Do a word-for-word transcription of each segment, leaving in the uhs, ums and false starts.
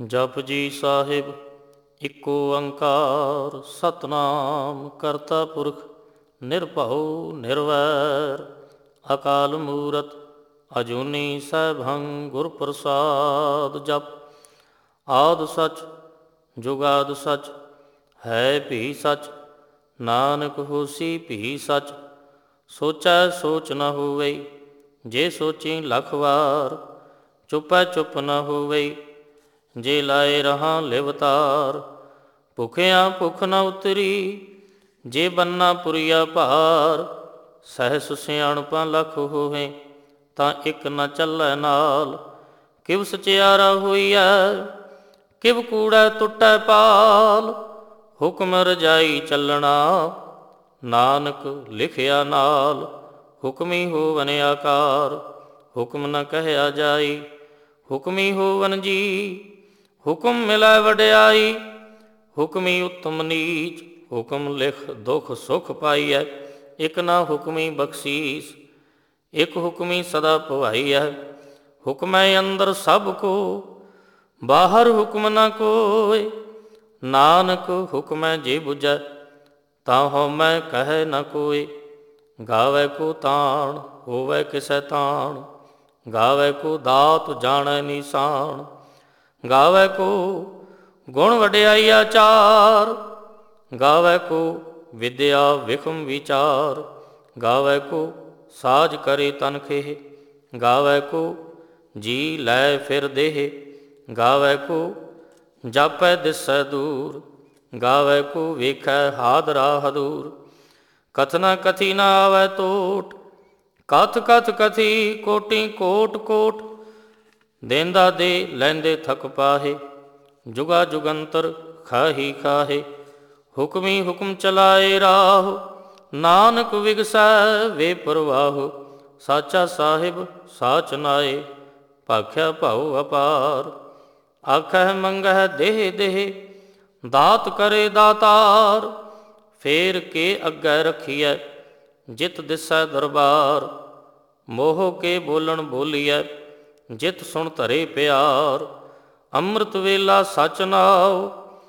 ਜਪੁਜੀ ਸਾਹਿਬ ਇੱਕ ਓੰਕਾਰ ਸਤਿਨਾਮ ਕਰਤਾ ਪੁਰਖ ਨਿਰਭਉ ਨਿਰਵੈਰ ਅਕਾਲ ਮੂਰਤ ਅਜੂਨੀ ਸੈਭੰ ਗੁਰ ਪ੍ਰਸਾਦ। ਜਪ ਆਦਿ ਸਚ ਜੁਗਾਦਿ ਸਚ ਹੈ ਭੀ ਸਚ ਨਾਨਕ ਹੋਸੀ ਭੀ ਸਚ। ਸੋਚੈ ਸੋਚ ਨ ਹੋਵਈ ਜੇ ਸੋਚੀ ਲੱਖ ਵਾਰ। ਚੁਪੈ ਚੁੱਪ ਨ ਹੋਵਈ ਜੇ ਲਾਏ ਰਹਾਂ ਲਿਵਤਾਰ। ਭੁਖਿਆਂ ਭੁੱਖ ਨ ਉਤਰੀ ਜੇ ਬੰਨਾ ਪੁਰੀਆ ਭਾਰ। ਸਹਿਸ ਸਿਆਣਪਾਂ ਲੱਖ ਹੋਵੇ ਤਾਂ ਇੱਕ ਨ ਚੱਲੈ ਨਾਲ। ਕਿਵ ਸਚਿਆਰਾ ਹੋਈਐ ਕਿਵ ਕੂੜੈ ਟੁੱਟੈ ਪਾਲ। ਹੁਕਮ ਰਜਾਈ ਚੱਲਣਾ ਨਾਨਕ ਲਿਖਿਆ ਨਾਲ। ਹੁਕਮੀ ਹੋਵਨ ਆਕਾਰ ਹੁਕਮ ਨ ਕਹਿਆ ਜਾਈ। ਹੁਕਮੀ ਹੋਵਨ ਜੀ ਹੁਕਮ ਮਿਲੈ ਵਡਿਆਈ। ਹੁਕਮੀ ਉੱਤਮ ਨੀਚ ਹੁਕਮ ਲਿਖ ਦੁਖ ਸੁਖ ਪਾਈਐ। ਇੱਕ ਨਾ ਹੁਕਮੀ ਬਖਸ਼ੀਸ ਇੱਕ ਹੁਕਮੀ ਸਦਾ ਭਵਾਈਐ। ਹੁਕਮੈ ਅੰਦਰ ਸਭ ਕੋ ਬਾਹਰ ਹੁਕਮ ਨ ਕੋਇ। ਨਾਨਕ ਹੁਕਮੈ ਜੇ ਬੁਝੈ ਤਾਂ ਹਉਮੈ ਕਹਿ ਨ ਕੋਇ। ਗਾਵੈ ਕੋ ਤਾਣ ਹੋਵੈ ਕਿਸੈ ਤਾਣ ਗਾਵੈ ਕੋ ਦਾਤ ਜਾਣੈ ਨੀਸਾਨ। ਗਾਵੈ ਕੋ ਗੁਣ ਵਡਿਆਈ ਆਚਾਰ ਗਾਵੈ ਕੋ ਵਿਦਿਆ ਵਿਖਮ ਵਿਚਾਰ। ਗਾਵੈ ਕੋ ਸਾਜ ਕਰੇ ਤਨ ਖੇਹ ਗਾਵੈ ਕੋ ਜੀ ਲੈ ਫਿਰ ਦੇਹ। ਗਾਵੈ ਕੋ ਜਾਪੈ ਦਿਸੈ ਦੂਰ ਗਾਵੈ ਕੋ ਵੇਖੈ ਹਾਦਰਾ ਹਦੂਰ। ਕਥਨਾ ਕਥੀ ਨ ਆਵੈ ਟੋਟ ਕਥ ਕਥ ਕਥੀ ਕੋਟि ਕੋਟਿ ਕੋਟਿ। ਦੇਂਦਾ ਦੇ ਲੈਂਦੇ ਥਕ ਪਾਹੇ ਜੁਗਾ ਜੁਗੰਤਰ ਖਾਹੀ ਖਾਹੇ। ਹੁਕਮੀ ਹੁਕਮ ਚਲਾਏ ਰਾਹ ਨਾਨਕ ਵਿਗਸੈ ਵੇ ਪ੍ਰਵਾਹ। ਸਾਚਾ ਸਾਹਿਬ ਸਾਚ ਨਾਏ ਭਾਖਿਆ ਭਾਉ ਅਪਾਰ। ਆਖਹਿ ਮੰਗਹਿ ਦੇਹ ਦੇਹ ਦਾਤ ਕਰੇ ਦਾਤਾਰ। ਫੇਰ ਕੇ ਅੱਗੇ ਰੱਖੀਐ ਜਿਤ ਦਿਸੈ ਦਰਬਾਰ। ਮੋਹ ਕੇ ਬੋਲਣ ਬੋਲੀਐ ਜਿਤ ਸੁਣ ਧਰੇ ਪਿਆਰ। ਅੰਮ੍ਰਿਤ ਵੇਲਾ ਸਚ ਨਾਉ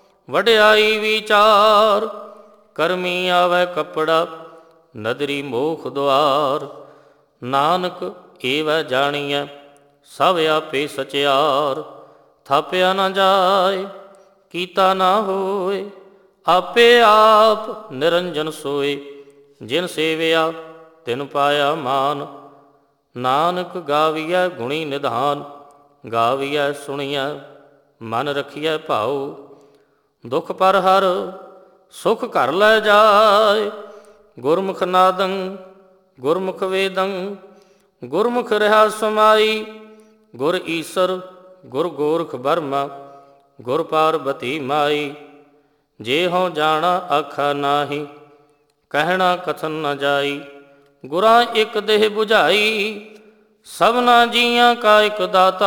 ਵਡਿਆਈ ਵਿਚਾਰ। ਕਰਮੀ ਆਵੈ ਕੱਪੜਾ ਨਦਰੀ ਮੋਖ ਦੁਆਰ। ਨਾਨਕ ਏਵੈ ਜਾਣੀਐ ਸਭ ਆਪੇ ਸਚਿਆਰ। ਥਾਪਿਆ ਨ ਜਾਇ ਕੀਤਾ ਨ ਹੋਇ ਆਪੇ ਆਪ ਨਿਰੰਜਨ ਸੋਇ। ਜਿਨ ਸੇਵਿਆ ਤਿਨ ਪਾਇਆ ਮਾਨ ਨਾਨਕ ਗਾਵੀਐ ਗੁਣੀ ਨਿਧਾਨ। ਗਾਵੀਐ ਸੁਣੀਐ ਮਨ ਰਖੀਐ ਭਾਉ ਦੁਖ ਪਰ ਹਰ ਸੁਖ ਘਰ ਲੈ ਜਾਇ। ਗੁਰਮੁਖ ਨਾਦੰ ਗੁਰਮੁਖ ਵੇਦੰ ਗੁਰਮੁਖ ਰਿਹਾ ਸਮਾਈ। ਗੁਰ ਈਸਰ ਗੁਰ ਗੋਰਖ ਬਰਮਾ ਗੁਰ ਪਾਰਬਤੀ ਮਾਈ। ਜੇ ਹਉ ਜਾਣਾ ਆਖਾ ਨਾਹੀ ਕਹਿਣਾ ਕਥਨ ਨ ਜਾਈ। ਗੁਰਾਂ ਇੱਕ ਦੇਹ ਬੁਝਾਈ ਸਭਨਾ ਜੀਆਂ ਕਾ ਇੱਕ ਦਾਤਾ।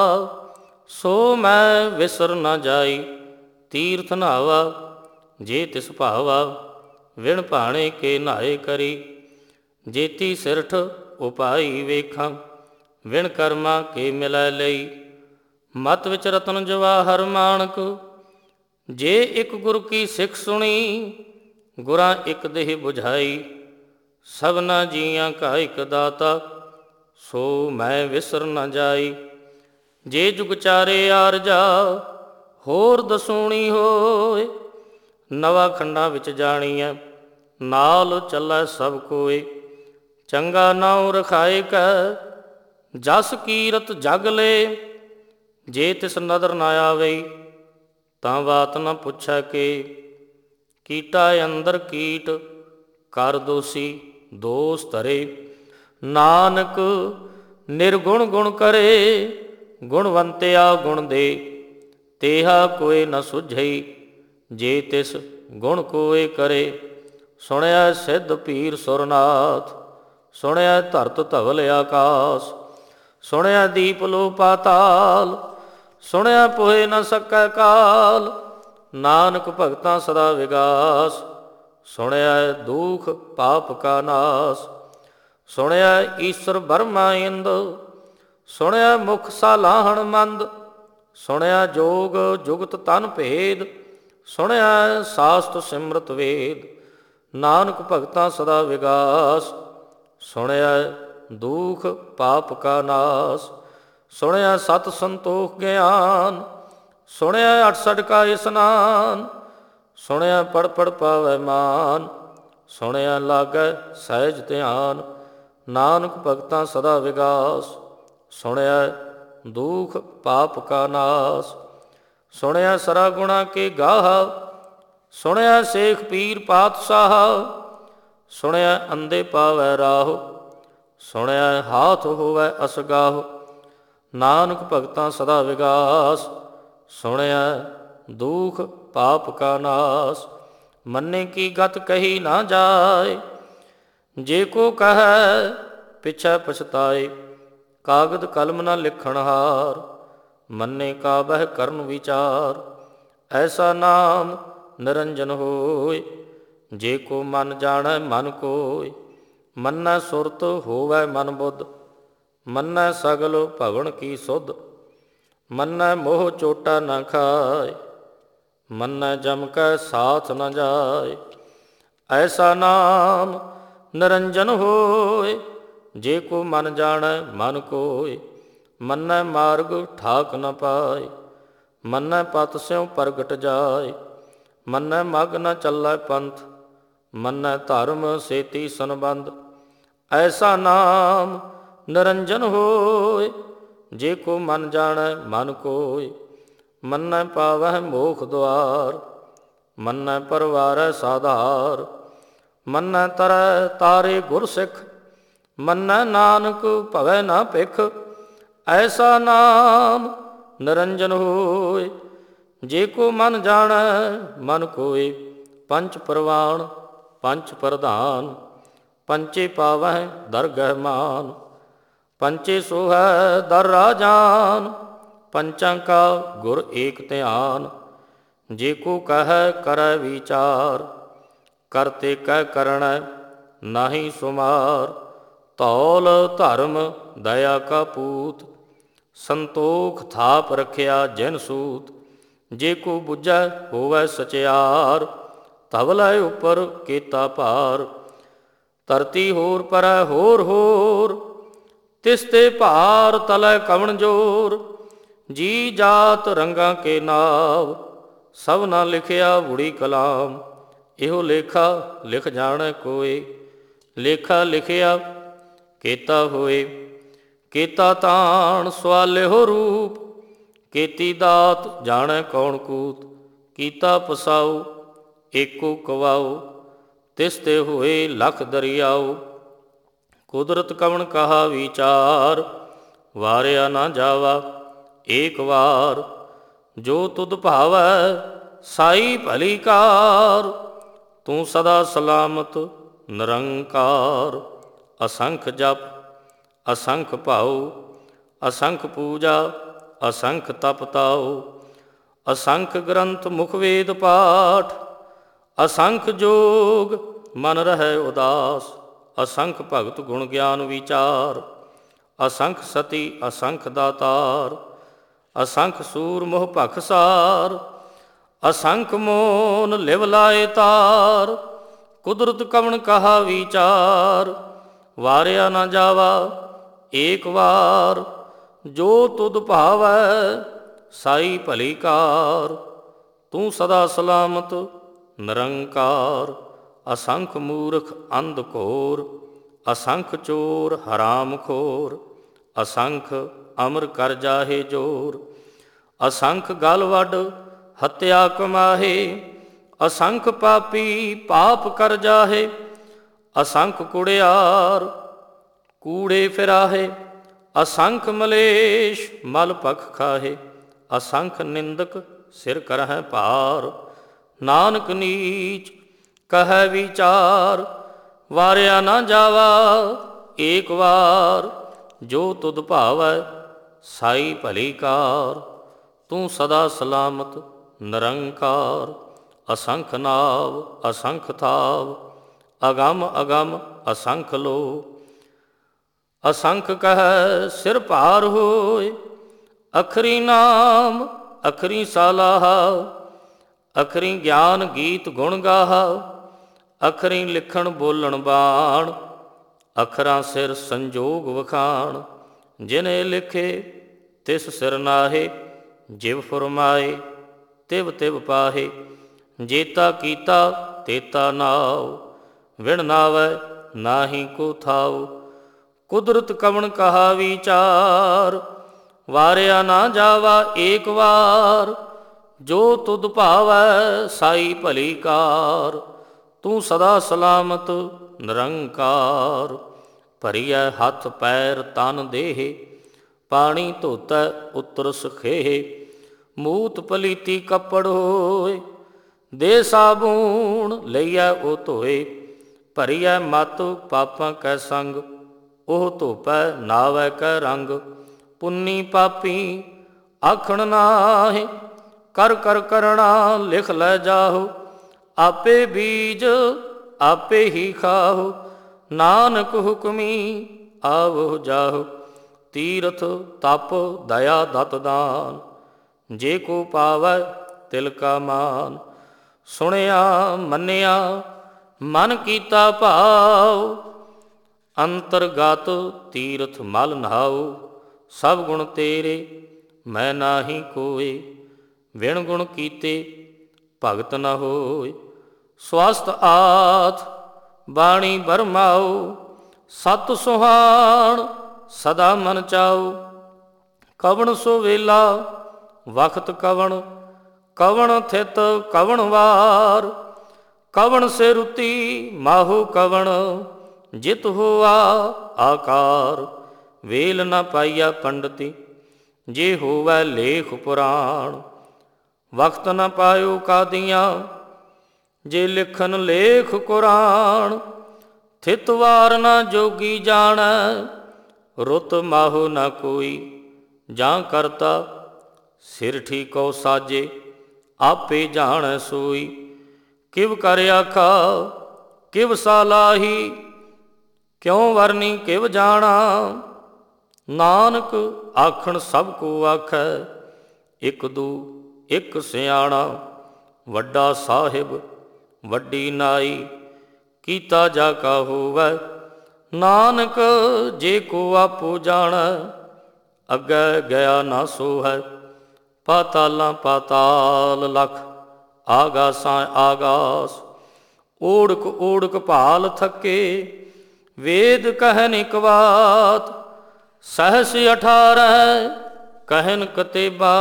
ਸੋ ਮੈਂ ਵਿਸਰ ਨ ਜਾਈ ਤੀਰਥ ਨਹਾਵਾ ਜੇ ਤਿਸ ਭਾਵਾ। ਵਿਣ ਭਾਣੇ ਕੇ ਨਹਾਏ ਕਰੀ ਜੇਤੀ ਸਿਰਠ ਉਪਾਈ ਵੇਖਾਂ। ਵਿਣ ਕਰਮਾ ਕੇ ਮਿਲੈ ਲਈ ਮਤ ਵਿੱਚ ਰਤਨ ਜਵਾਹਰ ਮਾਣਕ। ਜੇ ਇੱਕ ਗੁਰ ਕੀ ਸਿੱਖ ਸੁਣੀ ਗੁਰਾਂ ਇੱਕ ਦੇਹ ਬੁਝਾਈ। ਸਭਨਾ ਜੀਆਂ ਕਾ ਇੱਕ ਦਾਤਾ ਸੋ ਮੈਂ ਵਿਸਰ ਨ ਜਾਈ। ਜੇ ਜੁਗ ਚਾਰੇ ਆਰਜਾ ਹੋਰ ਦਸੂਣੀ ਹੋਏ। ਨਵਾ ਖੰਡਾਂ ਵਿੱਚ ਜਾਣੀਐ ਨਾਲ ਚੱਲੈ ਸਭ ਕੋਏ। ਚੰਗਾ ਨਾਉ ਰਖਾਏ ਕੈ ਜਸ ਕੀਰਤ ਜਗ ਲੇ। ਜੇ ਤਿਸ ਨਦਰ ਨ ਆਵਈ ਤਾਂ ਬਾਤ ਨ ਪੁੱਛੈ ਕੇ। ਕੀਟਾ ਅੰਦਰ ਕੀਟ ਕਰ ਦੋਸੀ ਦੋਸ ਧਰੇ। ਨਾਨਕ ਨਿਰਗੁਣ ਗੁਣ ਕਰੇ ਗੁਣਵੰਤਿਆ ਗੁਣ ਦੇ। ਤੇਹਾ ਕੋਇ ਨ ਸੁਝਈ ਜੇ ਤਿਸ ਗੁਣ ਕੋਇ ਕਰੇ। ਸੁਣਿਆ ਸਿੱਧ ਪੀਰ ਸੁਰਨਾਥ ਸੁਣਿਆ ਧਰਤ ਧਵਲ ਆਕਾਸ। ਸੁਣਿਆ ਦੀਪ ਲੋ ਪਾਤਾਲ ਸੁਣਿਆ ਪੋਹਿ ਨ ਸਕੈ ਕਾਲ। ਨਾਨਕ ਭਗਤਾਂ ਸਦਾ ਵਿਗਾਸ ਸੁਣਿਆ ਦੁਖ ਪਾਪ ਕਾ ਨਾਸ। ਸੁਣਿਆ ਈਸ਼ਰ ਬਰਮਾ ਇੰਦ ਸੁਣਿਆ ਮੁਖ ਸਾਲਾਹਣ ਮੰਦ। ਸੁਣਿਆ ਜੋਗ ਜੁਗਤ ਤਨ ਭੇਦ, ਸੁਣਿਆ ਸਾਸਤ ਸਿਮਰਤ ਵੇਦ। ਨਾਨਕ ਭਗਤਾਂ ਸਦਾ ਵਿਗਾਸ, ਸੁਣਿਆ ਦੁਖ ਪਾਪ ਕਾ ਨਾਸ। ਸੁਣਿਆ ਸਤ ਸੰਤੋਖ ਗਿਆਨ, ਸੁਣਿਆ ਅਠਸਠ ਕਾ ਇਸਨਾਨ। ਸੁਣਿਆ ਪੜ ਪੜ ਪਾਵੈ ਮਾਨ, ਸੁਣਿਆ ਲਾਗੈ ਸਹਿਜ ਧਿਆਨ। ਨਾਨਕ ਭਗਤਾਂ ਸਦਾ ਵਿਗਾਸ, ਸੁਣਿਆ ਦੁਖ ਪਾਪ ਕਾ ਨਾਸ। ਸੁਣਿਆ ਸਰਾ ਗੁਣਾ ਕੇ ਗਾਹਾ, ਸੁਣਿਆ ਸੇਖ ਪੀਰ ਪਾਤਸ਼ਾਹ। ਸੁਣਿਆ ਅੰਧੇ ਪਾਵੈ ਰਾਹ, ਸੁਣਿਆ ਹਾਥ ਹੋਵੈ ਅਸਗਾਹ। ਨਾਨਕ ਭਗਤਾਂ ਸਦਾ ਵਿਗਾਸ, ਸੁਣਿਆ ਦੁਖ ਪਾਪ ਕਾ ਨਾਸ। ਮੰਨੇ ਕੀ ਗਤ ਕਹੀ ਨਾ ਜਾਏ, ਜੇ ਕੋ ਕਹੈ ਪਿਛੈ ਪਛਤਾਏ। ਕਾਗਦ ਕਲਮ ਨਾ ਲਿਖਣ ਹਾਰ, ਮੰਨੇ ਕਾ ਬਹਿ ਕਰਨ ਵਿਚਾਰ। ਐਸਾ ਨਾਮ ਨਿਰੰਜਨ ਹੋਇ, ਜੇ ਕੋ ਮਨ ਜਾਣੈ ਮਨ ਕੋਇ। ਮੰਨੈ ਸੁਰਤ ਹੋਵੈ ਮਨ ਬੁੱਧ, ਮੰਨੈ ਸਗਲ ਭਵਨ ਕੀ ਸੁਧ। ਮੰਨੈ ਮੋਹ ਚੋਟਾ ਨਾ ਖਾਏ, ਮੰਨੈ ਜਮ ਕੈ ਸਾਥ ਨ ਜਾਏ। ਐਸਾ ਨਾਮ ਨਿਰੰਜਨ ਹੋਇ, ਜੇ ਕੋ ਮਨ ਜਾਣੈ ਮਨ ਕੋਇ। ਮੰਨੈ ਮਾਰਗ ਠਾਕ ਨ ਪਾਏ, ਮੰਨੈ ਪਤ ਸਿਉ ਪ੍ਰਗਟ ਜਾਏ। ਮੰਨੈ ਮਗ ਨ ਚੱਲੈ ਪੰਥ, ਮੰਨੈ ਧਰਮ ਸੇਤੀ ਸੰਬੰਧ। ਐਸਾ ਨਾਮ ਨਿਰੰਜਨ ਹੋਇ, ਜੇ ਕੋ ਮਨ ਜਾਣੈ ਮਨ ਕੋਇ। ਮੰਨੈ ਪਾਵਹਿ ਮੋਖ ਦੁਆਰ, ਮੰਨੈ ਪਰਵਾਰੈ ਸਾਧਾਰ। ਮੰਨੈ ਤਰੈ ਤਾਰੇ ਗੁਰ ਸਿੱਖ, ਮੰਨੈ ਨਾਨਕ ਭਵੈ ਨਾ ਭਿਖ। ਐਸਾ ਨਾਮ ਨਿਰੰਜਨ ਹੋਇ, ਜੇ ਕੋ ਮਨ ਜਾਣੈ ਮਨ ਕੋਇ। ਪੰਚ ਪਰਵਾਣ ਪੰਚ ਪ੍ਰਧਾਨ, ਪੰਚੇ ਪਾਵਹਿ ਦਰਗਹਿ ਮਾਨ। ਪੰਚੇ ਸੋਹੈ ਦਰ ਰਾਜਾਨ, ਪੰਚਾਂ ਕਾ ਗੁਰ ਏਕ ਧਿਆਨ। ਜੇ ਕੋ ਕਹੈ ਕਰੈ ਵਿਚਾਰ, ਕਰਤੇ ਕਹਿ ਕਰਣੈ ਨਾਹੀ ਸੁਮਾਰ। ਧੌਲ ਧਰਮ ਦਇਆ ਕਾ ਪੂਤ, ਸੰਤੋਖ ਥਾਪ ਰਖਿਆ ਜਿਨ ਸੂਤ। ਜੇ ਕੋ ਬੁਝੈ ਹੋਵੈ ਸਚਿਆਰ, ਧਵਲੈ ਉਪਰ ਕੀਤਾ ਭਾਰ। ਧਰਤੀ ਹੋਰ ਪਰੈ ਹੋਰ ਹੋਰ, ਤਿਸ ਤੇ ਭਾਰ ਤਲੈ ਕਵਣ ਜੋਰ। ਜੀ ਜਾਤ ਰੰਗਾਂ ਕੇ ਨਾਵ, ਸਭਨਾ ਲਿਖਿਆ ਬੁੜੀ ਕਲਾਮ। ਇਹੋ ਲੇਖਾ ਲਿਖ ਜਾਣੈ ਕੋਇ, ਲੇਖਾ ਲਿਖਿਆ ਕੀਤਾ ਹੋਏ। ਕੀਤਾ ਤਾਣ ਸਵਾਲਿਓ ਰੂਪ, ਕੀਤੀ ਦਾਤ ਜਾਣੈ ਕੌਣ ਕੂਤ। ਕੀਤਾ ਪਸਾਉ ਏਕੋ ਕਵਾਉ, ਤਿਸ ਤੇ ਹੋਏ ਲਖ ਦਰਿਆਉ। ਕੁਦਰਤ ਕਵਣ ਕਹਾ ਵਿਚਾਰ, ਵਾਰਿਆ ਨਾ ਜਾਵਾ ਏਕ ਵਾਰ। ਜੋ ਤੁਧ ਭਾਵੈ ਸਾਈ ਭਲੀ ਕਾਰ, ਤੂੰ ਸਦਾ ਸਲਾਮਤ ਨਿਰੰਕਾਰ। ਅਸੰਖ ਜਪ ਅਸੰਖ ਭਾਉ, ਅਸੰਖ ਪੂਜਾ ਅਸੰਖ ਤਪ ਤਾਉ। ਅਸੰਖ ਗ੍ਰੰਥ ਮੁਖ ਵੇਦ ਪਾਠ, ਅਸੰਖ ਜੋਗ ਮਨ ਰਹਿ ਉਦਾਸ। ਅਸੰਖ ਭਗਤ ਗੁਣ ਗਿਆਨ ਵਿਚਾਰ, ਅਸੰਖ ਸਤੀ ਅਸੰਖ ਦਾਤਾਰ। ਅਸੰਖ ਸੂਰ ਮੋਹ ਭਖਸਾਰ, ਅਸੰਖ ਮੋਨ ਲਿਵ ਲਾਏ ਤਾਰ। ਕੁਦਰਤ ਕਵਣ ਕਹਾ ਵਿਚਾਰ, ਵਾਰਿਆ ਨਾ ਜਾਵਾ ਏਕ ਵਾਰ। ਜੋ ਤੁਧ ਭਾਵੈ ਸਾਈ ਭਲੀ ਕਾਰ, ਤੂੰ ਸਦਾ ਸਲਾਮਤ ਨਿਰੰਕਾਰ। ਅਸੰਖ ਮੂਰਖ ਅੰਧ ਘੋਰ, ਅਸੰਖ ਚੋਰ ਹਰਾਮ ਖੋਰ। ਅਸੰਖ ਅਮਰ ਕਰ ਜਾਹੇ ਜੋਰ, ਅਸੰਖ ਗਲ ਵੱਡ ਹੱਤਿਆ ਕਮਾਹੇ। ਅਸੰਖ ਪਾਪੀ ਪਾਪ ਕਰ ਜਾਹੇ, ਅਸੰਖ ਕੁੜਿਆਰ ਕੂੜੇ ਫਿਰਾਹੇ। ਅਸੰਖ ਮਲੇਸ਼ ਮਲ ਭਖ ਖਾਹੇ, ਅਸੰਖ ਨਿੰਦਕ ਸਿਰ ਕਰਹਿ ਭਾਰ। ਨਾਨਕ ਨੀਚ ਕਹੈ ਵਿਚਾਰ, ਵਾਰਿਆ ਨਾ ਜਾਵਾ ਏਕ ਵਾਰ। ਜੋ ਤੁਧ ਭਾਵੈ ਸਾਈ ਭਲੀ ਕਾਰ, ਤੂੰ ਸਦਾ ਸਲਾਮਤ ਨਿਰੰਕਾਰ। ਅਸੰਖ ਨਾਵ ਅਸੰਖ ਥਾਵ, ਅਗਮ ਅਗਮ ਅਸੰਖ ਲੋ। ਅਸੰਖ ਕਹੈ ਸਿਰ ਭਾਰ ਹੋਇ, ਅਖਰੀ ਨਾਮ ਅਖਰੀ ਸਾਲਾਹ, ਅਖਰੀ ਗਿਆਨ ਗੀਤ ਗੁਣ ਗਾਹ, ਅਖਰੀ ਲਿਖਣ ਬੋਲਣ ਬਾਣ, ਅਖਰਾਂ ਸਿਰ ਸੰਜੋਗ ਵਖਾਣ। ਜਿਨੇ ਲਿਖੇ ਤਿਸ ਸਿਰ ਨਾਹੇ, ਜਿਵ ਫੁਰਮਾਏ ਤਿਵ ਤਿਵ ਪਾਹੇ। ਜੇਤਾ ਕੀਤਾ ਤੇਤਾ ਨਾਉ, ਵਿਣ ਨਾਵੈ ਨਾਹੀ ਕੋ ਥਾਉ। ਕੁਦਰਤ ਕਵਣ ਕਹਾ ਵਿਚਾਰ, ਵਾਰਿਆ ਨਾ ਜਾਵਾ ਏਕ ਵਾਰ। ਜੋ ਤੁਧ ਭਾਵੈ ਸਾਈ ਭਲੀ ਕਾਰ, ਤੂੰ ਸਦਾ ਸਲਾਮਤ ਨਿਰੰਕਾਰ। ਭਰੀਐ ਹੱਥ ਪੈਰ ਤਨ ਦੇਹ, ਪਾਣੀ ਧੋਤੈ ਉਤਰ ਸਖੇਹ। ਮੂਤ ਪਲੀਤੀ ਕੱਪੜ ਹੋਏ, ਦੇ ਸਾਬੂਣ ਲਈਐ ਉਹ ਧੋਏ। ਭਰੀਐ ਮਤ ਪਾਪਾਂ ਕੈ ਸੰਗ, ਉਹ ਧੋਪੈ ਨਾਵੈ ਕੈ ਰੰਗ। ਪੁੰਨੀ ਪਾਪੀ ਆਖਣ ਨਾਹੀਂ, ਕਰ ਕਰ ਕਰਣਾ ਲਿਖ ਲੈ ਜਾਹੋ। ਆਪੇ ਬੀਜ ਆਪੇ ਹੀ ਖਾਹੋ, ਨਾਨਕ ਹੁਕਮੀ ਆਵੋ ਜਾਹੋ। ਤੀਰਥ ਤਪ ਦਇਆ ਦਤ ਦਾਨ, ਜੇ ਕੋ ਪਾਵੈ ਤਿਲ ਕਾ ਮਾਨ। ਸੁਣਿਆ ਮੰਨਿਆ ਮਨ ਕੀਤਾ ਭਾਉ, ਅੰਤਰਗਤ ਤੀਰਥ ਮਲ ਨਹਾਉ। ਸਭ ਗੁਣ ਤੇਰੇ ਮੈਂ ਨਾਹੀ ਕੋਇ, ਵਿਣ ਗੁਣ ਕੀਤੇ ਭਗਤ ਨ ਹੋਇ। ਸਵਸਤ ਆਥ ਬਾਣੀ ਬਰਮਾਉ, ਸਤ ਸੁਹਾਣ ਸਦਾ ਮਨ ਚਾਉ। ਕਵਣ ਸੋ ਵੇਲਾ ਵਖਤ ਕਵਣ, ਕਵਣ ਥਿਤ ਕਵਣ ਵਾਰ। ਕਵਣ ਸੇ ਰੁਤੀ ਮਾਹੂ ਕਵਣ, ਜਿਤ ਹੋਆ ਆਕਾਰ। ਵੇਲ ਨ ਪਾਈਆ ਪੰਡਤੀ, ਜੇ ਹੋਵੈ ਲੇਖ ਪੁਰਾਣ। ਵਕਤ ਨ ਪਾਇਓ ਕਾਦੀਆਂ, ਜੇ ਲਿਖਨ ਲੇਖ ਕੁਰਾਨ। ਥਿਤ ਵਾਰ ਨ ਜੋਗੀ ਜਾਣੈ, ਰੁਤ ਮਾਹੂ ਨ ਕੋਈ। ਜਾਂ ਕਰਤਾ ਸਿਰ ਠੀਕੋ ਸਾਜੇ, ਆਪੇ ਜਾਣੈ ਸੋਈ। ਕਿਵ ਕਰ ਆਖਾ ਕਿਵ ਸਾਲਾਹੀ, ਕਿਉ ਵਰਨੀ ਕਿਵ ਜਾਣਾ। ਨਾਨਕ ਆਖਣ ਸਭ ਕੋ ਆਖੈ, ਇਕ ਦੂ ਇਕ ਸਿਆਣਾ। ਵੱਡਾ ਸਾਹਿਬ ਵੱਡੀ ਨਾਈ, ਕੀਤਾ ਜਾ ਕਾ ਹੋਵੈ। ਨਾਨਕ ਜੇ ਕੋ ਆਪੋ ਜਾਣੈ, ਅੱਗੇ ਗਿਆ ਨਾ ਸੋ ਹੈ। ਪਾਤਾਲਾਂ ਪਾਤਾਲ ਲਖ, ਆਗਾਸਾਂ ਆਗਾਸ। ਓੜਕ ਓੜਕ ਭਾਲ ਥਕੇ, ਵੇਦ ਕਹਿਨ ਇਕ ਬਾਤ। ਸਹਸ ਅਠਾਰਹ ਕਹਿਨ ਕਤੇਬਾ,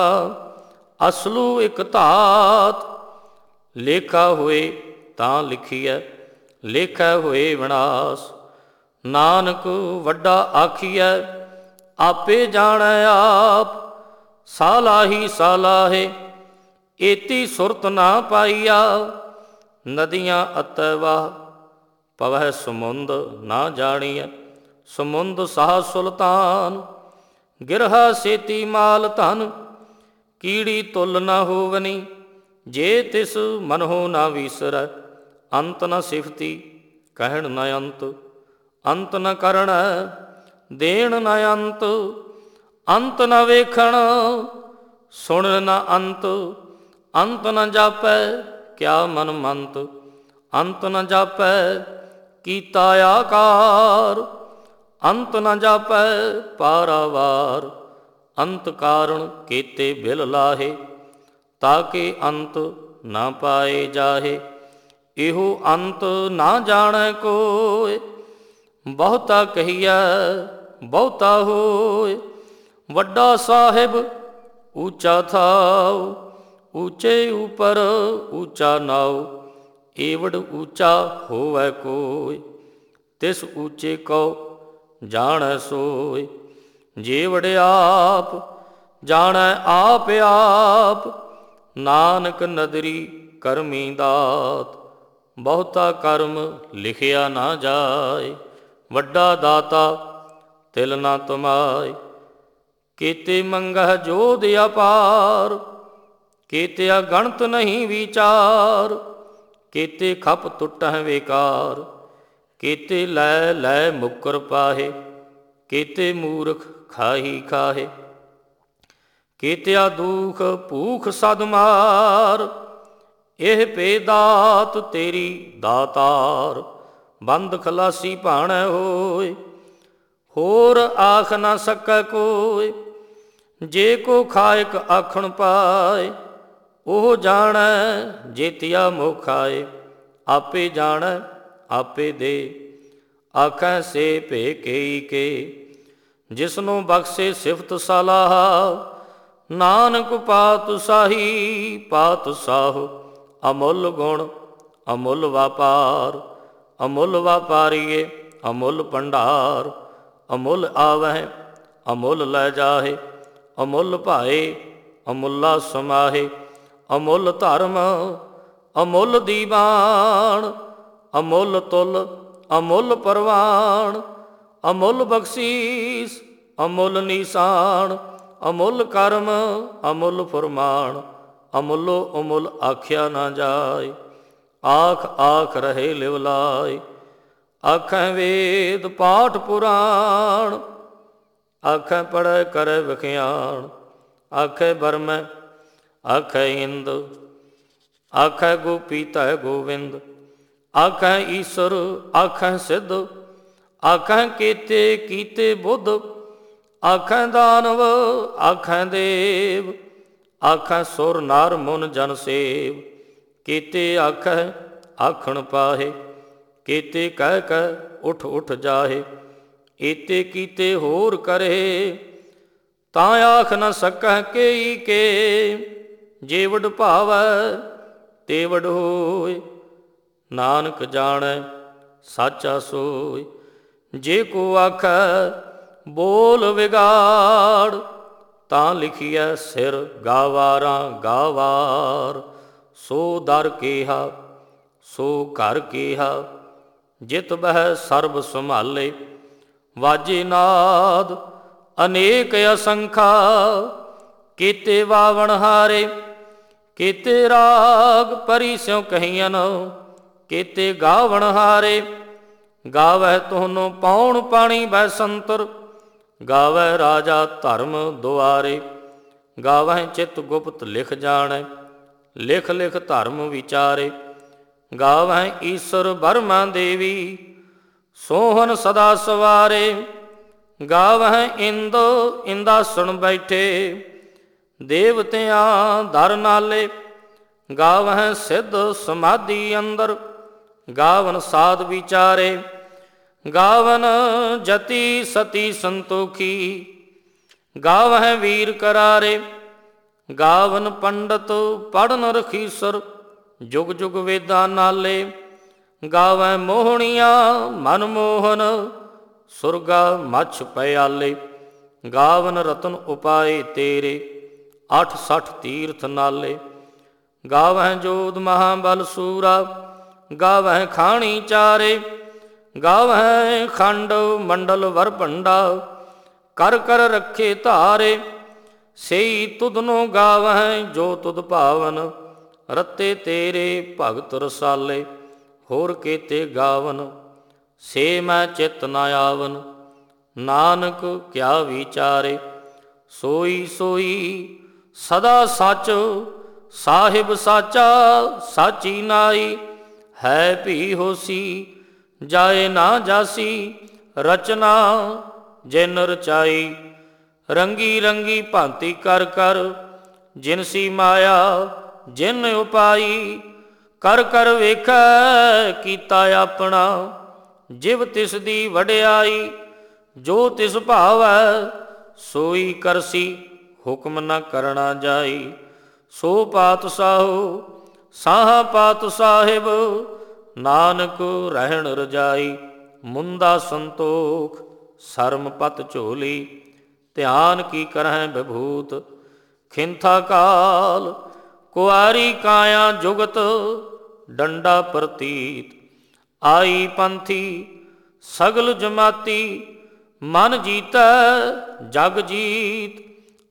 ਅਸਲੂ ਇਕ ਧਾਤ। ਲੇਖਾ ਹੋਏ ਤਾਂ ਲਿਖੀਐ, ਲੇਖੈ ਹੋਏ ਵਿਨਾਸ਼। ਨਾਨਕ ਵੱਡਾ ਆਖੀਐ, ਆਪੇ ਜਾਣੈ ਆਪ। ਸਾਲਾਹੀ ਸਾਲਾਹੇ, ਏਤੀ ਸੁਰਤ ਨਾ ਪਾਈਆ। ਨਦੀਆਂ ਅਤੈ ਵਾਹ, ਪਵਹਿ ਸਮੁੰਦ ਨਾ ਜਾਣੀਐ। ਸਮੁੰਦ ਸਾਹ ਸੁਲਤਾਨ, ਗਿਰਹਾ ਸੇਤੀ ਮਾਲ ਧਨ। ਕੀੜੀ ਤੁਲ ਨਾ ਹੋਵਨੀ, ਜੇ ਤਿਸ ਮਨਹੁ ਨਾ ਵੀਸਰੈ। ਅੰਤ ਨ ਸਿਫਤੀ ਕਹਿਣ ਨ ਅੰਤ, ਅੰਤ ਨ ਕਰਣੈ ਦੇਣ ਨ ਅੰਤ। ਅੰਤ ਨ ਵੇਖਣ ਸੁਣਨ ਨ ਅੰਤ, ਅੰਤ ਨ ਜਾਪੈ ਕਿਆ ਮਨ ਮੰਤ। ਅੰਤ ਨ ਜਾਪੈ ਕੀਤਾ ਆਕਾਰ, ਅੰਤ ਨ ਜਾਪੈ ਪਾਰਾਵਾਰ। ਅੰਤ ਕਾਰਣ ਕੀਤੇ ਬਿਲ ਲਾਹੇ, ਤਾਕੇ ਅੰਤ ਨਾ ਪਾਏ ਜਾਹੇ। ਇਹੋ ਅੰਤ ਨਾ ਜਾਣੈ ਕੋਇ, ਬਹੁਤਾ ਕਹੀਐ ਬਹੁਤਾ ਹੋਇ। ਵੱਡਾ ਸਾਹਿਬ ਊਚਾ ਥਾਉ, ਊਚੇ ਉਪਰ ਊਚਾ ਨਾਉ। ਏਵੜ ਊਚਾ ਹੋਵੈ ਕੋਇ, ਤਿਸ ਊਚੇ ਕੋ ਜਾਣੈ ਸੋਇ। ਜੇਵੜ ਆਪ ਜਾਣੈ ਆਪ ਆਪ, ਨਾਨਕ ਨਦਰੀ ਕਰਮੀ ਦਾਤ। ਬਹੁਤਾ ਕਰਮ ਲਿਖਿਆ ਨਾ ਜਾਏ, ਵੱਡਾ ਦਾਤਾ ਤਿਲ ਨਾ ਤੁਮਾਏ। ਕੀਤੇ ਮੰਗਹਿ ਜੋਧ ਅਪਾਰ, ਕੀਤੇ ਅਗਣਤ ਨਹੀਂ ਵਿਚਾਰ। ਕੀਤੇ ਖਪ ਟੁੱਟਹਿ ਵੇਕਾਰ, ਕੀਤੇ ਲੈ ਲੈ ਮੁਕਰ ਪਾਹੇ। ਕੀਤੇ ਮੂਰਖ ਖਾਹੀ ਖਾਹੇ, ਕੀਤਿਆ ਦੂਖ ਭੂਖ ਸਦ ਮਾਰ, ਇਹ ਪੇ ਦਾਤ ਤੇਰੀ ਦਾਤਾਰ। ਬੰਦ ਖਲਾਸੀ ਭਾਣੈ ਹੋਏ, ਹੋਰ ਆਖ ਨਾ ਸਕੈ ਕੋਇ। ਜੇ ਕੋ ਖਾਇਕ ਆਖਣ ਪਾਏ, ਉਹ ਜਾਣੈ ਜੇਤਿਆ ਮੁਖ ਆਏ। ਆਪੇ ਜਾਣੈ ਆਪੇ ਦੇ, ਆਖੈ ਸੇ ਭੇ ਕੇਈ ਕੇ। ਜਿਸਨੂੰ ਬਖਸ਼ੇ ਸਿਫਤ ਸਲਾਹ, ਨਾਨਕ ਪਾਤ ਸਾਹੀ ਪਾਤ ਸਾਹੁ। ਅਮੁੱਲ ਗੁਣ ਅਮੁੱਲ ਵਾਪਾਰ, ਅਮੁੱਲ ਵਾਪਾਰੀਏ ਅਮੁੱਲ ਭੰਡਾਰ। ਅਮੁੱਲ ਆਵਹਿ ਅਮੁੱਲ ਲੈ ਜਾਹੇ, ਅਮੁੱਲ ਭਾਏ ਅਮੁੱਲਾ ਸਮਾਹੇ। ਅਮੁੱਲ ਧਰਮ ਅਮੁੱਲ ਦੀਵਾਨ, ਅਮੁੱਲ ਤੁਲ ਅਮੁੱਲ ਪਰਵਾਨ। ਅਮੁੱਲ ਬਖਸ਼ੀਸ ਅਮੁੱਲ ਨੀਸਾਨ, ਅਮੁੱਲ ਕਰਮ ਅਮੁੱਲ ਫੁਰਮਾਨ। ਅਮੁੱਲੋ ਅਮੁੱਲ ਆਖਿਆ ਨਾ ਜਾਏ, ਆਖ ਆਖ ਰਹੇ ਲਿਵ ਲਾਏ। ਆਖੈ ਵੇਦ ਪਾਠ ਪੁਰਾਣ, ਆਖੈ ਪੜ੍ਹੈ ਕਰੈ ਵਿਖਿਆਨ। ਆਖੈ ਬਰਮੈ ਆਖੈ ਇੰਦ, ਆਖੈ ਗੋਪੀ ਧੈ ਗੋਵਿੰਦ। ਆਖੈ ਈਸਰ ਆਖੈ ਸਿੱਧ, ਆਖੈ ਕੇਤੇ ਕੀਤੇ ਬੁੱਧ। ਆਖੈ ਦਾਨਵ ਆਖੈ ਦੇਵ, ਆਖੈ ਸੁਰ ਨਰ ਮੁਨ ਜਨ ਸੇਵ। ਕੀਤੇ ਆਖੈ ਆਖਣ ਪਾਹੇ, ਕੀਤੇ ਕਹਿ ਕਹਿ ਉਠ ਉਠ ਜਾਹੇ। ਏਤੇ ਕੀਤੇ ਹੋਰ ਕਰੇ, ਤਾਂ ਆਖ ਨ ਸਕੈ ਕੇਈ ਕੇ। ਜੇ ਵਡ ਭਾਵੈ ਤੇ ਵਡ ਹੋਇ, ਨਾਨਕ ਜਾਣੈ ਸਾਚਾ ਸੋਇ। ਜੇ ਕੋ ਆਖੈ ਬੋਲ ਵਿਗਾੜ, ਤਾਂ ਲਿਖੀਐ ਸਿਰ ਗਾਵਾਰਾਂ ਗਾਵਾਰ। ਸੋ ਦਰ ਕੇਹਾ ਸੋ ਘਰ ਕੇਹਾ, ਜਿਤ ਬਹਿ ਸਰਬ ਸੰਭਾਲੇ। ਵਾਜੇ ਨਾਦ ਅਨੇਕ ਅਸੰਖਾ, ਕੀਤੇ ਵਾਵਣ ਹਾਰੇ। ਕੀਤੇ ਰਾਗ ਪਰੀ ਸਿਉ ਕਹੀਅਨ, ਕੀਤੇ ਗਾਵਣ ਹਾਰੇ। ਗਾਵੈ ਤੁਹਾਨੂੰ ਪਾਉਣ ਪਾਣੀ ਬੈ ਸੰਤਰ, ਗਾਵੈ ਰਾਜਾ ਧਰਮ ਦੁਆਰੇ। ਗਾਵੈ ਚਿਤ ਗੁਪਤ ਲਿਖ ਜਾਣੈ, ਲਿਖ ਲਿਖ ਧਰਮ ਵਿਚਾਰੇ। ਗਾਵੈ ਈਸਰ ਬਰਮਾ ਦੇਵੀ, ਸੋਹਨ ਸਦਾ ਸਵਾਰੇ। ਗਾਵੈ ਇੰਦ ਇੰਦਾਸਣ ਬੈਠੇ, ਦੇਵਤਿਆਂ ਦਰ ਨਾਲੇ। ਗਾਵੈ ਸਿੱਧ ਸਮਾਧੀ ਅੰਦਰ, ਗਾਵਨ ਸਾਧ ਵਿਚਾਰੇ। ਗਾਵਨ ਜਤੀ ਸਤੀ ਸੰਤੋਖੀ, ਗਾਵਹਿ ਵੀਰ ਕਰਾਰੇ। ਗਾਵਨ ਪੰਡਤ ਪੜਨ ਰਖੀਸਰ, ਜੁਗ ਜੁਗ ਵੇਦਾਂ ਨਾਲੇ। ਗਾਵੈ ਮੋਹਣੀਆਂ ਮਨ ਮੋਹਨ, ਸੁਰਗਾ ਮੱਛ ਪਿਆਲੇ। ਗਾਵਨ ਰਤਨ ਉਪਾਏ ਤੇਰੇ, ਅੱਠ ਸੱਠ ਤੀਰਥ ਨਾਲੇ। ਗਾਵਹਿ ਜੋਧ ਮਹਾਬਲ ਸੂਰਾ, ਗਾਵਹਿ ਖਾਣੀ ਚਾਰੇ। ਗਾਵਹਿ ਖੰਡ ਮੰਡਲ ਵਰ ਭੰਡਾ, ਕਰ ਕਰ ਰੱਖੇ ਧਾਰੇ। ਸਈ ਤੁਧਨੋ ਗਾਵਹਿ ਜੋ ਤੁਧ ਭਾਵਨ, ਰਤੇ ਤੇਰੇ ਭਗਤ ਰਸਾਲੇ। ਹੋਰ ਕੀਤੇ ਗਾਵਨ ਸੇ ਮੈਂ ਚਿਤ ਨ ਆਵਨ, ਨਾਨਕ ਕਿਆ ਵਿਚਾਰੇ। ਸੋਈ ਸੋਈ ਸਦਾ ਸੱਚ, ਸਾਹਿਬ ਸਾਚਾ ਸਾਚੀ ਨਾਈ। ਹੈ ਭੀ ਹੋਸੀ ਜਾਏ ਨਾ ਜਾਸੀ, ਰਚਨਾ ਜਿਨ ਰਚਾਈ। ਰੰਗੀ ਰੰਗੀ ਭਾਂਤੀ ਕਰ ਕਰ, ਜਿਨਸੀ ਮਾਇਆ ਜਿਨ ਉਪਾਈ। ਕਰ ਕਰ ਵੇਖੈ ਕੀਤਾ ਆਪਣਾ, ਜਿਵ ਤਿਸ ਦੀ ਵਡਿਆਈ। ਜੋ ਤਿਸ ਭਾਵੈ ਸੋਈ ਕਰਸੀ, ਹੁਕਮ ਨ ਕਰਣਾ ਜਾਈ। ਸੋ ਪਾਤਸ਼ਾਹੋ ਸਾਹਾ ਪਾਤ ਸਾਹਿਬ, ਨਾਨਕ ਰਹਿਣ ਰਜਾਈ। ਮੁੰਦਾ ਸੰਤੋਖ ਸਰਮ ਪਤ ਝੋਲੀ, ਧਿਆਨ ਕੀ ਕਰਹਿ ਵਿਭੂਤ। ਖਿੰਥਾ ਕਾਲ ਕੁਆਰੀ ਕਾਇਆ ਜੁਗਤ, ਡੰਡਾ ਪ੍ਰਤੀਤ। ਆਈ ਪੰਥੀ ਸਗਲ ਜਮਾਤੀ, ਮਨ ਜੀਤੈ ਜਗ ਜੀਤ।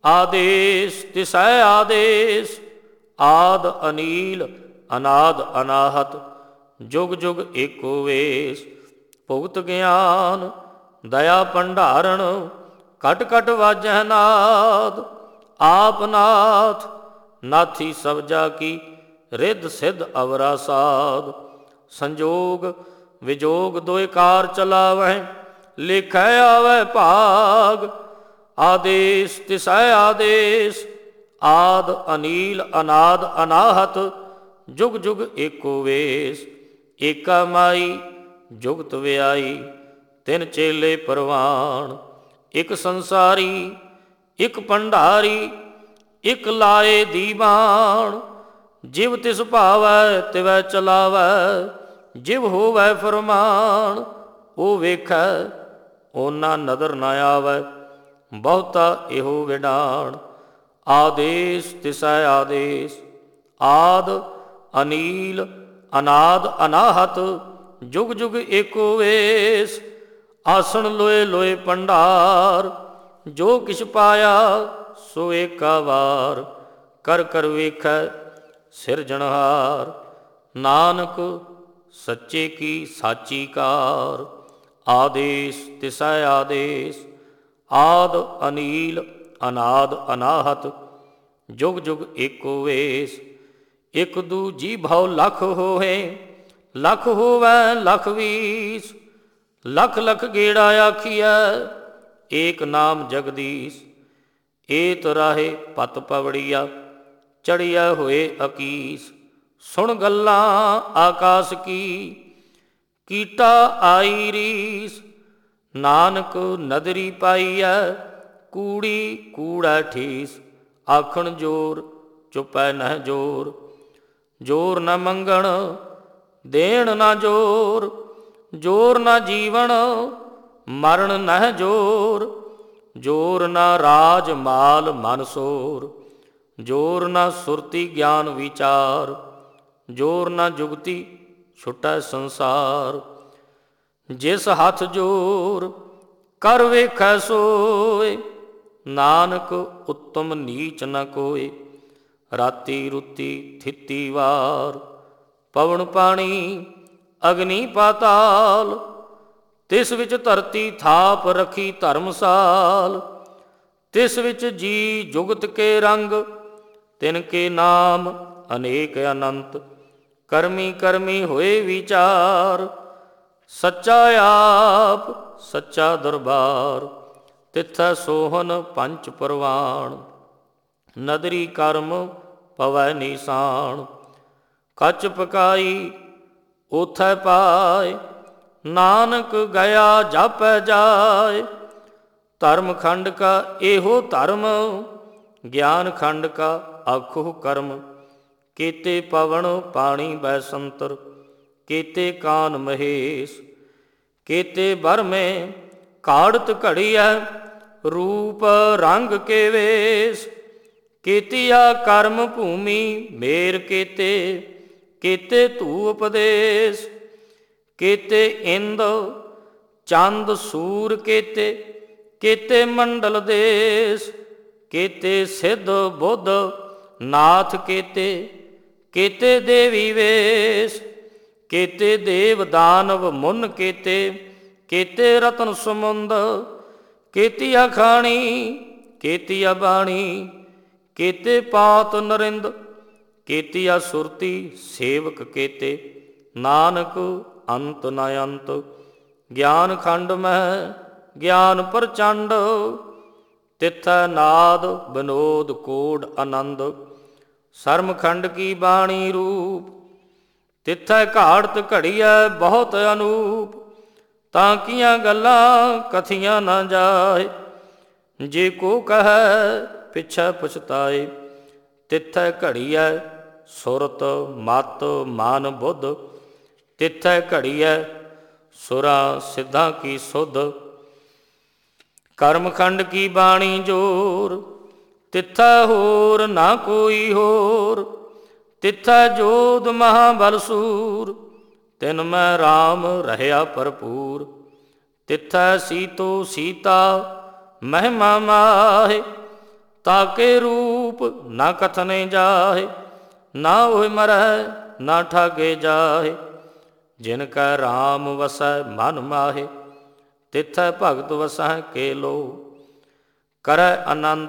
ਆਦੇਸ ਤਿਸੈ ਆਦੇਸ, ਆਦ ਅਨੀਲ ਅਨਾਦ ਅਨਾਹਤ। ਜੁਗ ਜੁਗ ਏਕੋ ਵੇਸ, ਭੁਗਤ ਗਿਆਨ ਦਇਆ ਭੰਡਾਰਣ। ਕਟ ਕਟ ਵਾਜੈ ਨਾਦ, ਆਪ ਨਾਥ, ਨਾਥੀ ਸਭ ਜਾ ਕੀ ਰਿੱਧ ਸਿੱਧ ਅਵਰਾ ਸਾਧ। ਸੰਜੋਗ ਵਿਜੋਗ ਦੋਇ ਕਾਰ ਚਲਾਵਹਿ, ਲਿਖੈ ਆਵੈ ਭਾਗ। ਆਦੇਸ ਤਿਸੈ ਆਦੇਸ, ਆਦ ਅਨੀਲ ਅਨਾਦ ਅਨਾਹਤ। ਜੁਗ ਜੁਗ ਏਕੋ ਵੇਸ, ਏਕਾ ਮਾਈ ਜੁਗਤ ਵਿਆਈ। ਤਿੰਨ ਚੇਲੇ ਪਰਵਾਣ, ਇੱਕ ਸੰਸਾਰੀ ਇੱਕ ਭੰਡਾਰੀ, ਇੱਕ ਲਾਏ ਦੀਵਾਨ। ਜਿਵ ਤਿਸ ਭਾਵੈ ਤਿਵੈ ਚਲਾਵੈ, ਜਿਵ ਹੋਵੈ ਫਰਮਾਨ। ਉਹ ਵੇਖੈ ਓਨਾ ਨਦਰ ਨਾ ਆਵੈ, ਬਹੁਤਾ ਇਹੋ ਵਿਡਾਣ। ਆਦੇਸ ਤਿਸੈ ਆਦੇਸ, ਆਦ ਅਨੀਲ ਅਨਾਦ ਅਨਾਹਤ। ਜੁਗ ਜੁਗ ਏਕੋ ਵੇਸ, ਆਸਣ ਲੋਏ ਲੋਏ ਭੰਡਾਰ। ਜੋ ਕਿਛ ਪਾਇਆ ਸੋ ਏਕਾ ਵਾਰ, ਕਰ ਕਰ ਵੇਖੈ ਸਿਰਜਣਹਾਰ। ਨਾਨਕ ਸੱਚੇ ਕੀ ਸਾਚੀ ਕਾਰ, ਆਦੇਸ ਤਿਸੈ ਆਦੇਸ, ਆਦ ਅਨੀਲ ਅਨਾਦ ਅਨਾਹਤ। ਜੁਗ ਜੁਗ ਏਕੋ ਵੇਸ, ਇਕ ਦੂਜੀ ਭਉ ਲਖ ਹੋਏ, ਲਖ ਹੋਵੈ ਲਖ ਵੀਸ। ਲਖ ਲਖ ਗੇੜਾ ਆਖੀਐ, ਏਕ ਨਾਮ ਜਗਦੀਸ਼। ਏਤ ਰਾਹੇ ਪਤ ਪਵੜੀਆ, ਚੜ੍ਹਿਆ ਹੋਏ ਅਕੀਸ। ਸੁਣ ਗੱਲਾਂ ਆਕਾਸ ਕੀ, ਕੀਟਾ ਆਈ ਰੀਸ। ਨਾਨਕ ਨਦਰੀ ਪਾਈਐ, ਕੂੜੀ ਕੂੜੈ ਠੀਸ। ਆਖਣ ਜੋਰ ਚੁਪੈ ਨਹਿ ਜੋਰ, ਜੋਰ ਨ ਮੰਗਣ ਦੇਣ ਨਾ ਜੋਰ। ਜੋਰ ਨ ਜੀਵਨ ਮਰਨ ਨਹਿ ਜੋਰ, ਜੋਰ ਨ ਰਾਜ ਮਾਲ ਮਨ ਸੋਰ। ਜੋਰ ਨ ਸੁਰਤੀ ਗਿਆਨ ਵਿਚਾਰ, ਜੋਰ ਨ ਜੁਗਤੀ ਛੁਟੈ ਸੰਸਾਰ। ਜਿਸ ਹੱਥ ਜੋਰ ਕਰ ਵੇਖੈ ਸੋਏ, ਨਾਨਕ ਉੱਤਮ ਨੀਚ ਨ ਕੋਏ। ਰਾਤੀ ਰੁਤੀ ਥਿਤੀ ਵਾਰ, ਪਵਨ ਪਾਣੀ ਅਗਨੀ ਪਾਤਾਲ। ਤਿਸ ਵਿੱਚ ਧਰਤੀ ਥਾਪ ਰਖੀ ਧਰਮਸਾਲ। ਤਿਸ ਵਿੱਚ ਜੀ ਜੁਗਤ ਕੇ ਰੰਗ, ਤਿਨ ਕੇ ਨਾਮ ਅਨੇਕ ਅਨੰਤ। ਕਰਮੀ ਕਰਮੀ ਹੋਏ ਵਿਚਾਰ, ਸੱਚਾ ਆਪ ਸੱਚਾ ਦਰਬਾਰ। ਤਿਥੈ ਸੋਹਨ ਪੰਚ ਪਰਵਾਣ, ਨਦਰੀ ਕਰਮ ਪਵੈ ਨੀਸਾਨ। ਕੱਚ ਪਕਾਈ ਓਥੈ ਪਾਏ, ਨਾਨਕ ਗਿਆ ਜਾਪੈ ਜਾਏ। ਧਰਮ ਖੰਡ ਕਾ ਇਹੋ ਧਰਮ, ਗਿਆਨ ਖੰਡ ਕਾ ਆਖੋ ਕਰਮ। ਕੀਤੇ ਪਵਨ ਪਾਣੀ ਬੈਸੰਤਰ, ਕੀਤੇ ਕਾਨ ਮਹੇਸ਼। ਕੀਤੇ ਬਰਮੇ ਕਾੜਤ ਘੜੀਐ, ਰੂਪ ਰੰਗ ਕੇ ਵੇਸ। ਕੀਤੀਆ ਕਰਮ ਭੂਮੀ ਮੇਰ ਕੀਤੇ, ਕੀਤੇ ਧੂ ਉਪਦੇਸ਼। ਕੀਤੇ ਇੰਦ ਚੰਦ ਸੂਰ ਕੀਤੇ, ਕੀਤੇ ਮੰਡਲ ਦੇਸ। ਕੀਤੇ ਸਿੱਧ ਬੁੱਧ ਨਾਥ ਕੀਤੇ, ਕੀਤੇ ਦੇਵੀ ਵੇਸ। ਕੀਤੇ ਦੇਵ ਦਾਨਵ ਮੁਨ ਕੀਤੇ, ਕੀਤੇ ਰਤਨ ਸਮੁੰਦ। ਕੀਤੀਆ ਖਾਣੀ ਕੀਤੀਆ ਬਾਣੀ, ਕੀਤੇ ਪਾਤ ਨਰਿੰਦ। ਕੀਤੀਆ ਸੁਰਤੀ ਸੇਵਕ ਕੀਤੇ, ਨਾਨਕ ਅੰਤ ਨ ਅੰਤ। ਗਿਆਨ ਖੰਡ ਮਹਿ ਗਿਆਨ ਪ੍ਰਚੰਡ, ਤਿਥੈ ਨਾਦ ਵਿਨੋਦ ਕੋਡ ਆਨੰਦ। ਸਰਮ ਖੰਡ ਕੀ ਬਾਣੀ ਰੂਪ, ਤਿਥੈ ਘਾੜਤ ਘੜੀਐ ਬਹੁਤ ਅਨੂਪ। ਤਾਂ ਕੀਆਂ ਗੱਲਾਂ ਕਥੀਆਂ ਨਾ ਜਾਏ, ਜੇ ਕੋ ਕਹੈ ਪਿਛੈ ਪਛਤਾਏ। ਤਿਥੈ ਘੜੀਐ ਸੁਰਤ ਮਤ ਮਨ ਬੁੱਧ, ਤਿਥੈ ਘੜੀਐ ਸੁਰਾਂ ਸਿੱਧਾਂ ਕੀ ਸੁਧ। ਕਰਮ ਖੰਡ ਕੀ ਬਾਣੀ ਜੋਰ, ਤਿਥੈ ਹੋਰ ਨਾ ਕੋਈ ਹੋਰ। ਤਿਥੈ ਜੋਧ ਮਹਾਬਲ ਸੂਰ, ਤਿਨ ਮੈਂ ਰਾਮ ਰਹਿਆ ਭਰਪੂਰ। ਤਿਥੈ ਸੀਤੋ ਸੀਤਾ ਮਹਿਮਾ ਮਾਹੇ, ਤਾਕੇ ਰੂਪ ਨਾ ਕਥਨੇ ਜਾਹੇ। ਨਾ ਹੋਇ ਮਰੈ ਨਾ ਠਾਗੇ ਜਾਹੇ, ਜਿਨ ਕੈ ਰਾਮ ਵਸੈ ਮਨ ਮਾਹੇ। ਤਿਥੈ ਭਗਤ ਵਸੈ ਕੇ ਲੋ, ਕਰੈ ਆਨੰਦ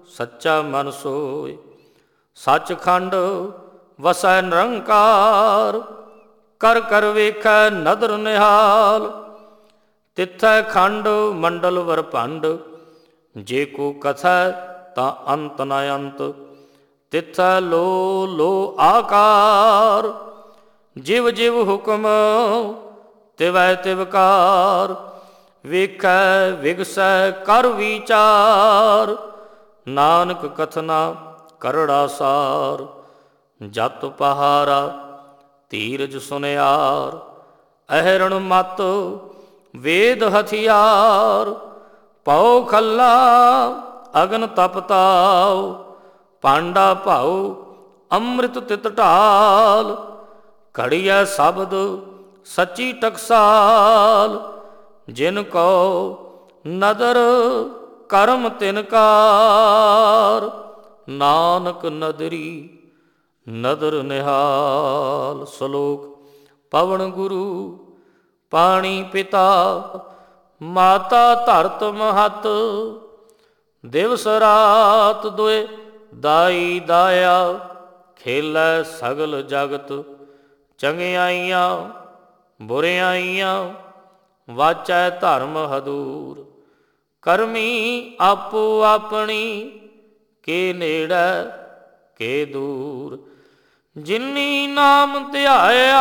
ਸੱਚਾ ਮਨ ਸੋਏ। ਸੱਚਖੰਡ ਵਸੈ ਨਿਰੰਕਾਰ, ਕਰ ਕਰ ਵੇਖੈ ਨਦਰ ਨਿਹਾਲ। ਤਿੱਥੈ ਖੰਡ ਮੰਡਲ ਵਰਭੰਡ, ਜੇ ਕੋ ਕਥੈ ਤਾਂ ਅੰਤ ਨ ਅੰਤ। ਤਿੱਥੈ ਲੋ ਲੋ ਆਕਾਰ, ਜਿਵ ਜਿਵ ਹੁਕਮ ਤਿਵੈ ਤਿਵਕਾਰ। ਵੇਖੈ ਵਿਗਸੈ ਕਰ ਵਿਚਾਰ, ਨਾਨਕ ਕਥਨਾ ਕਰੜਾ ਸਾਰ। ਜਤ ਪਹਾਰਾ ਧੀਰਜ ਸੁਨਿਆਰ, ਅਹਰਣ ਮਤ ਵੇਦ ਹਥਿਆਰ। ਪਉ ਖੱਲਾ ਅਗਨ ਤਪ ਤਾਉ, ਪਾਂਡਾ ਭਾਉ ਅੰਮ੍ਰਿਤ ਤਿਤ ਢਾਲ। ਘੜੀਐ ਸ਼ਬਦ ਸੱਚੀ ਟਕਸਾਲ, ਜਿਨ ਕੋ ਨਦਰ ਕਰਮ ਤਿਨ ਕਾਰ। ਨਾਨਕ ਨਦਰੀ ਨਦਰ ਨਿਹਾਲ। ਸ਼ਲੋਕ। ਪਵਨ ਗੁਰੂ ਪਾਣੀ ਪਿਤਾ, ਮਾਤਾ ਧਰਤ ਮਹਤ। ਦਿਵਸ ਰਾਤ ਦੁਇ ਦਾਈ ਦਾਇਆ, ਖੇਲੈ ਸਗਲ ਜਗਤ। ਚੰਗਿਆਈਆਂ ਬੁਰਿਆਈਆਂ, ਵਾਚੈ ਧਰਮ ਹਦੂਰ। ਕਰਮੀ ਆਪੋ ਆਪਣੀ, ਕੇ ਨੇੜੈ ਕੇ ਦੂਰ। ਜਿਨੀ ਨਾਮ ਧਿਆਇਆ,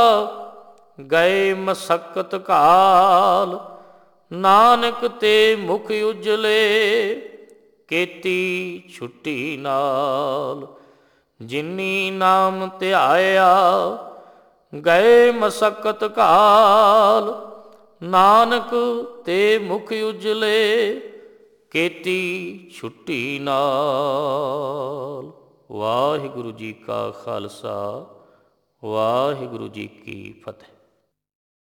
ਗਏ ਮਸਕਤ ਘਾਲ। ਨਾਨਕ ਤੇ ਮੁਖ ਉਜਲੇ, ਕੀਤੀ ਛੁੱਟੀ ਨਾਲ। ਜਿਨੀ ਨਾਮ ਧਿਆਇਆ, ਗਏ ਮਸਕਤ ਘਾਲ। ਨਾਨਕ ਤੇ ਮੁਖ ਉਜਲੇ, ਕੀਤੀ ਛੁੱਟੀ ਨਾਲ। ਵਾਹਿਗੁਰੂ ਜੀ ਕਾ ਖਾਲਸਾ, ਵਾਹਿਗੁਰੂ ਜੀ ਕੀ ਫਤਿਹ।